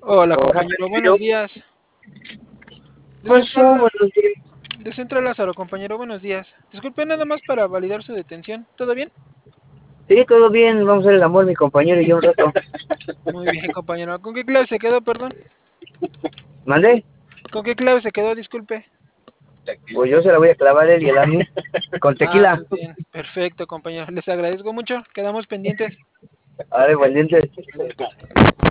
Hola Hola, compañero, buenos compañero. días. ¿Qué De pasó? Central, Buenos días. de Central Lázaro, compañero, buenos días. Disculpe nada más para validar su detención. ¿Todo bien? Sí, todo bien. Vamos a hacer el amor, mi compañero y yo un rato. Muy bien, compañero. ¿Con qué clave se quedó, perdón? ¿Mandé? ¿Con qué clave se quedó? Disculpe. Pues yo se la voy a clavar él y él a mí. Con Ah, tequila. muy bien. Perfecto, compañero. Les agradezco mucho. Quedamos pendientes. Vale, valiente. Vale.